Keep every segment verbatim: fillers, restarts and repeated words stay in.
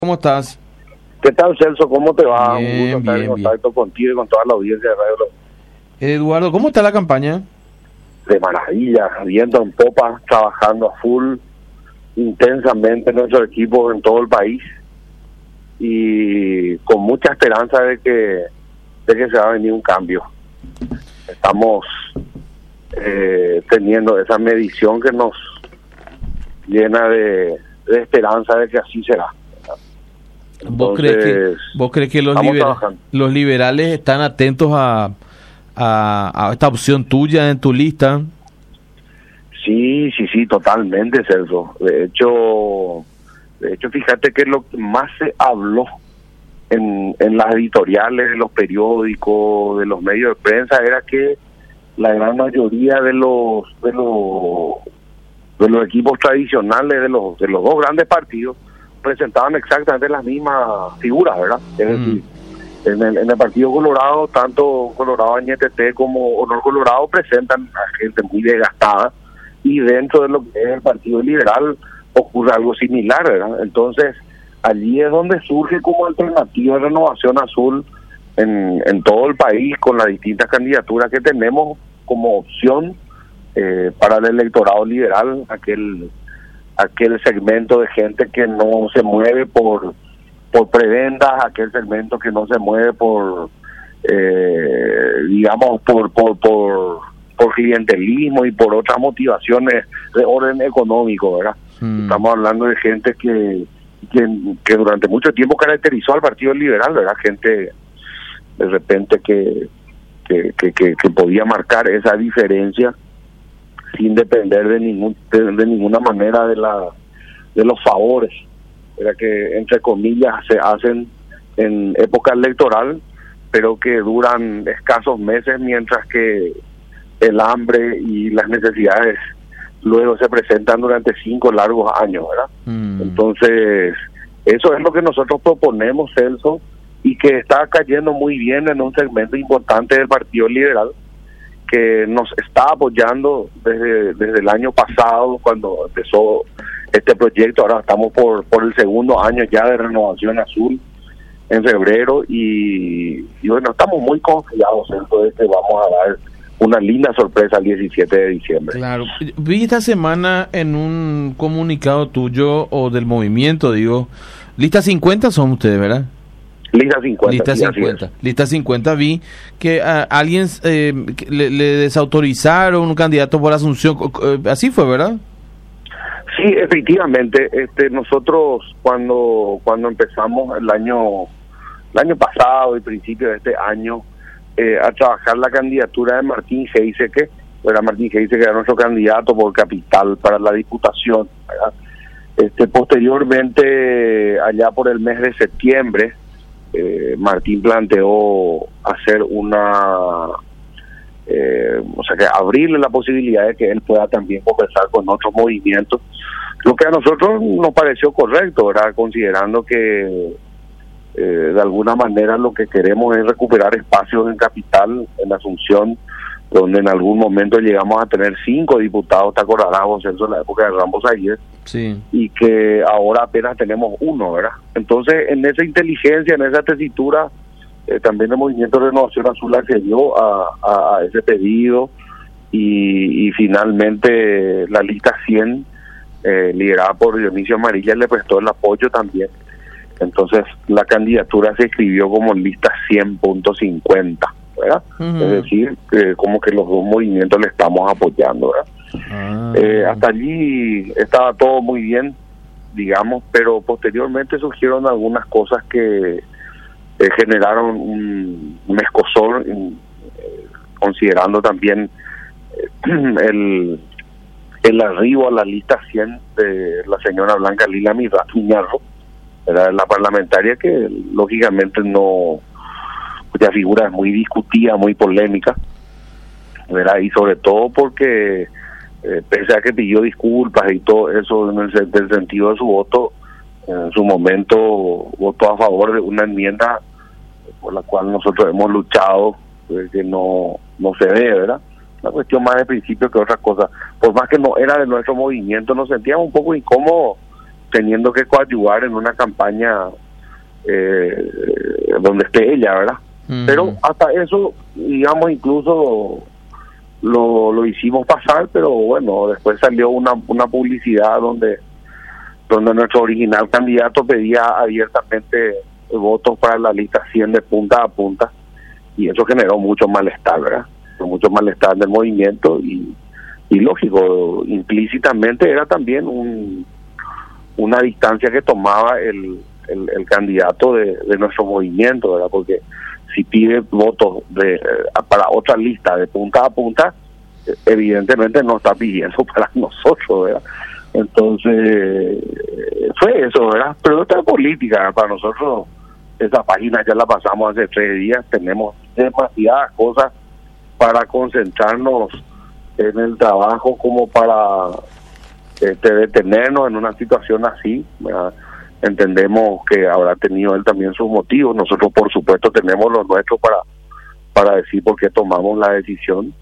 ¿Cómo estás? ¿Qué tal, Celso? ¿Cómo te va? Bien, Un gusto estar bien, en contacto contigo y con toda la audiencia de Radio Lo- Eduardo, ¿cómo está la campaña? De maravilla, viendo en popa, trabajando a full, intensamente nuestro equipo en todo el país y con mucha esperanza de que, de que se va a venir un cambio. Estamos eh, teniendo esa medición que nos llena de, de esperanza de que así será. ¿Vos crees que, vos crees que los, liber, los liberales están atentos a, a, a esta opción tuya en tu lista? Sí, sí, sí, totalmente, Celso. De hecho, de hecho, fíjate que lo que más se habló en, en las editoriales de los periódicos, de los medios de prensa, era que la gran mayoría de los de los de los equipos tradicionales de los de los dos grandes partidos presentaban exactamente las mismas figuras, ¿verdad? Es decir, mm. en, el, en el Partido Colorado, tanto Colorado Añetete como Honor Colorado presentan a gente muy desgastada, y dentro de lo que es el Partido Liberal ocurre algo similar, ¿verdad? Entonces, allí es donde surge como alternativa de Renovación Azul en, en todo el país, con las distintas candidaturas que tenemos como opción eh, para el electorado liberal, aquel aquel segmento de gente que no se mueve por por prebendas, aquel segmento que no se mueve por eh, digamos por por por por clientelismo y por otras motivaciones de orden económico, ¿verdad? Mm. Estamos hablando de gente que, que que durante mucho tiempo caracterizó al Partido Liberal, ¿verdad? Gente de repente que que que, que, que podía marcar esa diferencia sin depender de ningún de, de ninguna manera de la de los favores, era que entre comillas se hacen en época electoral, pero que duran escasos meses, mientras que el hambre y las necesidades luego se presentan durante cinco largos años, ¿verdad? Mm. Entonces, eso es lo que nosotros proponemos, Celso, y que está cayendo muy bien en un segmento importante del Partido Liberal, que nos está apoyando desde desde el año pasado, cuando empezó este proyecto. Ahora estamos por por el segundo año ya de Renovación Azul en febrero, y, y bueno, estamos muy confiados en de que vamos a dar una linda sorpresa el diecisiete de diciembre. Claro, vi esta semana en un comunicado tuyo o del movimiento, digo, lista cincuenta son ustedes, ¿verdad? Lista cincuenta. Lista cincuenta. Lista cincuenta, vi que a alguien eh, le, le desautorizaron un candidato por Asunción. Así fue, ¿verdad? Sí, efectivamente. Este, nosotros cuando cuando empezamos el año el año pasado y principio de este año eh, a trabajar la candidatura de Martín Geiseke, era Martín Geiseke que era nuestro candidato por Capital para la Diputación, ¿verdad? Este, posteriormente, allá por el mes de septiembre, Eh, Martín planteó hacer una, eh, o sea, que abrirle la posibilidad de que él pueda también conversar con otros movimientos, lo que a nosotros nos pareció correcto, ¿verdad? Considerando que eh, de alguna manera lo que queremos es recuperar espacios en Capital, en Asunción, donde en algún momento llegamos a tener cinco diputados, te acordarás, José, en la época de Ramos Ayer, sí, y que ahora apenas tenemos uno, ¿verdad? Entonces, en esa inteligencia, en esa tesitura, eh, también el Movimiento de Renovación Azul accedió a, a, a ese pedido, y, y finalmente la lista cien, eh, liderada por Dionisio Amarilla, le prestó el apoyo también. Entonces, la candidatura se escribió como lista cien punto cincuenta. ¿verdad? Uh-huh. Es decir, eh, como que los dos movimientos le estamos apoyando, ¿verdad? Uh-huh. Eh, hasta allí estaba todo muy bien, digamos, pero posteriormente surgieron algunas cosas que eh, generaron un, un escozor, eh, considerando también eh, el el arribo a la lista cien de la señora Blanca Lila Miñarro, era la parlamentaria que lógicamente no, cuya figura es muy discutida, muy polémica, ¿verdad? Y sobre todo porque eh, pese a que pidió disculpas y todo eso en el, en el sentido de su voto, en su momento votó a favor de una enmienda por la cual nosotros hemos luchado, pues, que no no se dé, ¿verdad? Una cuestión más de principio que otra cosa. Por más que no era de nuestro movimiento, nos sentíamos un poco incómodos teniendo que coadyuvar en una campaña eh, donde esté ella, ¿verdad? Uh-huh. Pero hasta eso, digamos, incluso lo, lo hicimos pasar, pero bueno, después salió una, una publicidad donde, donde nuestro original candidato pedía abiertamente votos para la lista cien de punta a punta, y eso generó mucho malestar, ¿verdad? Mucho malestar del movimiento, y, y lógico, implícitamente era también un, una distancia que tomaba el, el, el candidato de, de nuestro movimiento, ¿verdad? Porque si pide votos de para otra lista de punta a punta, evidentemente no está pidiendo para nosotros, ¿verdad? Entonces fue eso, ¿verdad? Pero esta política, para nosotros esa página ya la pasamos hace tres días, tenemos demasiadas cosas para concentrarnos en el trabajo como para este, detenernos en una situación así, ¿verdad? Entendemos que habrá tenido él también sus motivos, nosotros por supuesto tenemos los nuestros para para decir por qué tomamos la decisión,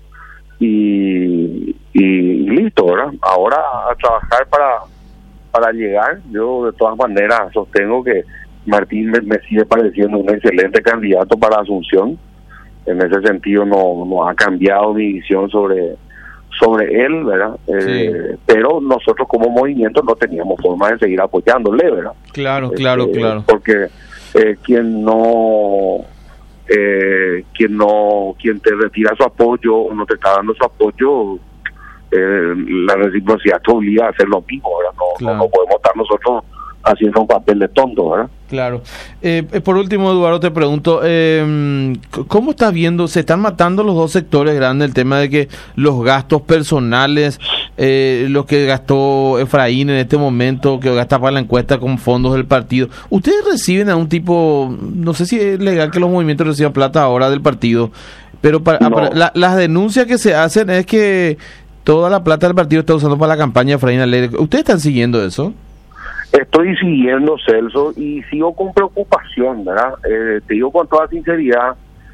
y, y, y listo, ¿verdad? Ahora a trabajar para para llegar. Yo de todas maneras sostengo que Martín me, me sigue pareciendo un excelente candidato para Asunción. En ese sentido no, no ha cambiado mi visión sobre sobre él, ¿verdad? Eh, sí. Pero nosotros como movimiento no teníamos forma de seguir apoyándole, ¿verdad? Claro, claro, eh, claro. Porque eh, quien no, eh, quien no, quien te retira su apoyo o no te está dando su apoyo, eh, la reciprocidad te obliga a hacer lo mismo, ¿verdad? No, claro. no, no podemos estar nosotros haciendo un papel de tonto, ¿verdad? Claro. Eh, por último, Eduardo, te pregunto, eh, ¿cómo estás viendo? Se están matando los dos sectores grandes, el tema de que los gastos personales, eh, lo que gastó Efraín en este momento, que gasta para la encuesta con fondos del partido. ¿Ustedes reciben algún tipo, no sé si es legal que los movimientos reciban plata ahora del partido, pero para, no. para la, las denuncias que se hacen es que toda la plata del partido está usando para la campaña de Efraín Alegre? ¿Ustedes están siguiendo eso? Estoy siguiendo, Celso, y sigo con preocupación, ¿verdad? Eh, te digo con toda sinceridad,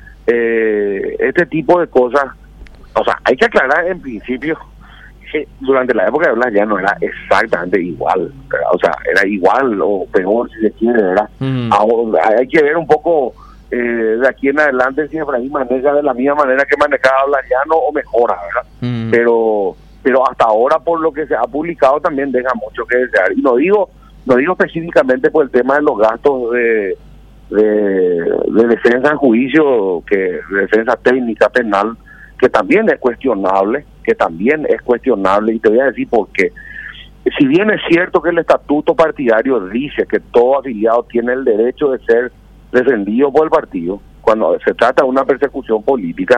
eh, este tipo de cosas, o sea, hay que aclarar en principio que durante la época de Blas ya no era exactamente igual, ¿verdad? O sea, era igual o peor si se quiere, ¿verdad? Mm. Ahora, hay que ver un poco eh, de aquí en adelante si Efraín maneja de la misma manera que manejaba Blas Llano o mejora, ¿verdad? Mm. Pero, pero hasta ahora, por lo que se ha publicado, también deja mucho que desear. Y no digo No digo específicamente por el tema de los gastos de, de, de defensa en juicio, que de defensa técnica penal, que también es cuestionable, que también es cuestionable, y te voy a decir por qué. Si bien es cierto que el estatuto partidario dice que todo afiliado tiene el derecho de ser defendido por el partido, cuando se trata de una persecución política,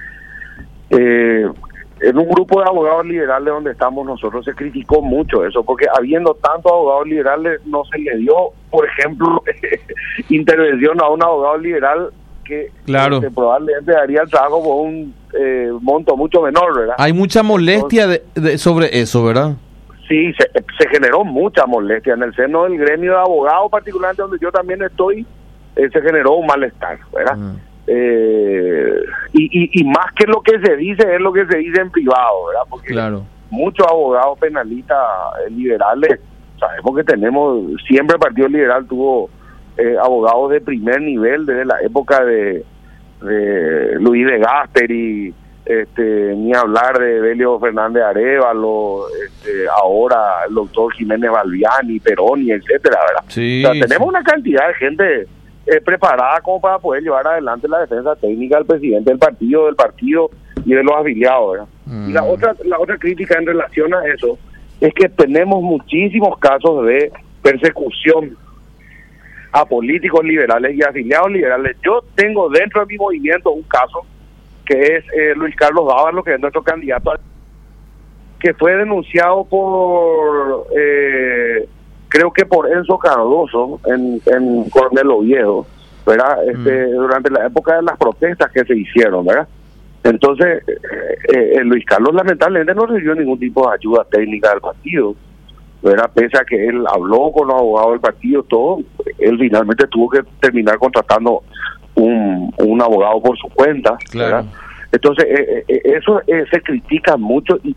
eh, en un grupo de abogados liberales donde estamos nosotros se criticó mucho eso, porque habiendo tantos abogados liberales no se le dio, por ejemplo, intervención a un abogado liberal que, claro. que probablemente daría el trabajo por un eh, monto mucho menor, ¿verdad? Hay mucha molestia Entonces, de, de, sobre eso, ¿verdad? Sí, se, se generó mucha molestia en el seno del gremio de abogados, particularmente donde yo también estoy, eh, se generó un malestar, ¿verdad? Uh-huh. Eh, y, y, y más que lo que se dice es lo que se dice en privado, ¿verdad? Porque claro. muchos abogados penalistas eh, liberales, sabemos que tenemos, siempre el Partido Liberal tuvo eh, abogados de primer nivel desde la época de, de Luis de Gasperi, este, ni hablar de Belio Fernández Arévalo, este, ahora el doctor Jiménez Balbiani, Peroni, etcétera, ¿verdad? Sí, o sea, tenemos sí. una cantidad de gente Eh, preparada como para poder llevar adelante la defensa técnica del presidente del partido, del partido y de los afiliados, ¿verdad? Mm. Y la otra, la otra crítica en relación a eso es que tenemos muchísimos casos de persecución a políticos liberales y afiliados liberales. Yo tengo dentro de mi movimiento un caso que es eh, Luis Carlos Dávalo, que es nuestro candidato, que fue denunciado por... Eh, creo que por Enzo Cardoso en, en Coronel Oviedo, ¿verdad? Este, mm. Durante la época de las protestas que se hicieron, ¿verdad? Entonces, eh, eh, Luis Carlos lamentablemente no recibió ningún tipo de ayuda técnica del partido, ¿verdad? Pese a que él habló con los abogados del partido, todo, él finalmente tuvo que terminar contratando un, un abogado por su cuenta, ¿verdad? Claro. Entonces, eh, eh, eso eh, se critica mucho y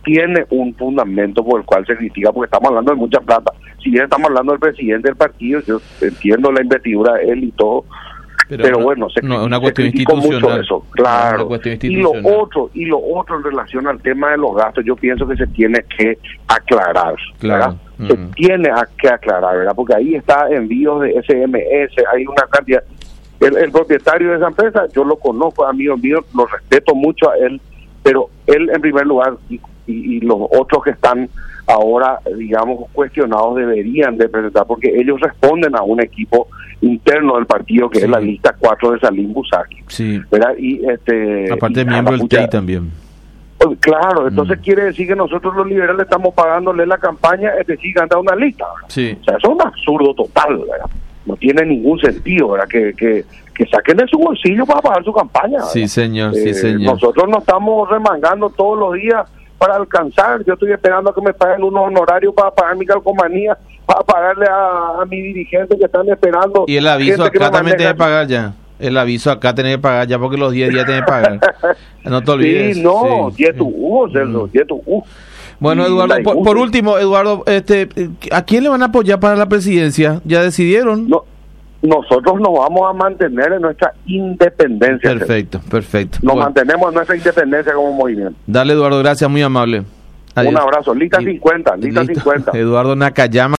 tiene un fundamento por el cual se critica, porque estamos hablando de mucha plata. Si bien estamos hablando del presidente del partido, yo entiendo la investidura de él y todo, pero, pero no, bueno, se, no, una se cuestión criticó mucho eso, claro. Y lo otro, y lo otro en relación al tema de los gastos, yo pienso que se tiene que aclarar, claro. ¿verdad? Se Mm. tiene que aclarar, ¿verdad? Porque ahí está envíos de S M S, hay una cantidad. El, el propietario de esa empresa, yo lo conozco, amigo mío, lo respeto mucho a él, pero él en primer lugar y, y, y los otros que están ahora, digamos, cuestionados deberían de presentar, porque ellos responden a un equipo interno del partido que sí. es la lista cuatro de Salim Busaki, sí. ¿verdad? Y este aparte y, miembro del T E I también. Claro, entonces mm. quiere decir que nosotros los liberales estamos pagándole la campaña, es decir, anda una lista, ¿verdad? Sí. O sea, eso es un absurdo total, ¿verdad? No tiene ningún sentido, ¿verdad? Que, que, que saquen de su bolsillo para pagar su campaña, ¿verdad? Sí, señor, sí, eh, señor. Nosotros nos estamos remangando todos los días para alcanzar. Yo estoy esperando a que me paguen unos honorarios para pagar mi calcomanía, para pagarle a, a mi dirigente que están esperando. Y el aviso acá también tiene que pagar ya. El aviso acá tiene que pagar ya porque los diez días tiene que pagar. No te olvides. Sí, no, sí. Y tu U, Celso, y tu U. Bueno, Eduardo, por, por último, Eduardo, este, ¿a quién le van a apoyar para la presidencia? ¿Ya decidieron? No, nosotros nos vamos a mantener en nuestra independencia. Perfecto, Celso. perfecto. Nos bueno. mantenemos en nuestra independencia como movimiento. Dale, Eduardo, gracias, muy amable. Adiós. Un abrazo, lista cincuenta, lista cincuenta. Eduardo Nakayama.